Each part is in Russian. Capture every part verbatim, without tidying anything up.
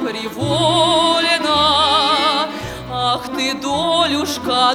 привольно. Ах ты, долюшка,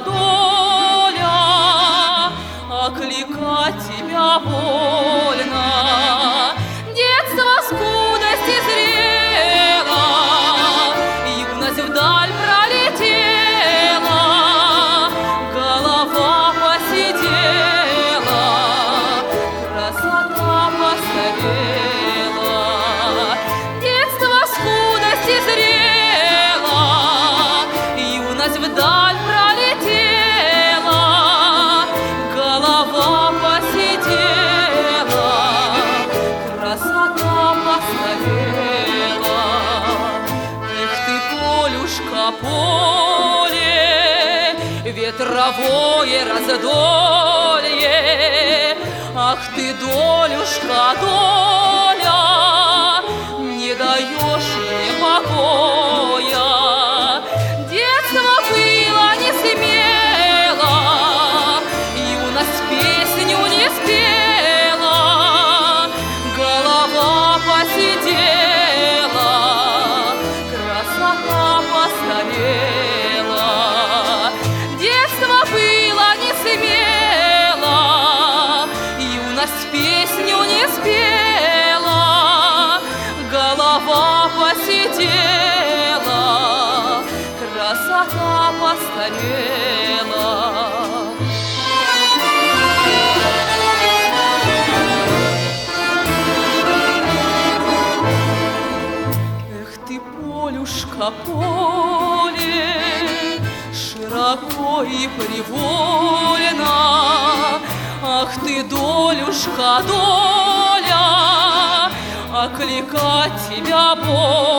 доля, окликать тебя больно. Детство скудости зрело, юность вдаль пролетела, голова посидела, красота постарела. Детство скудости зрело, юность вдаль пролетела, голова посидела, красота постарела. Эх ты, полюшка, поле, ветровое раздолье. Ах ты, долюшка, доля, не даешь мне покоя. Детство было не смело, юность песню не спела, голова посидела, красота постарела. Детство было не смело, юность песню не спела, голова посидела, красота постарела. Эх ты, полюшка, поле, широко и привольно. Ах ты, долюшка, доля, окликать тебя больно.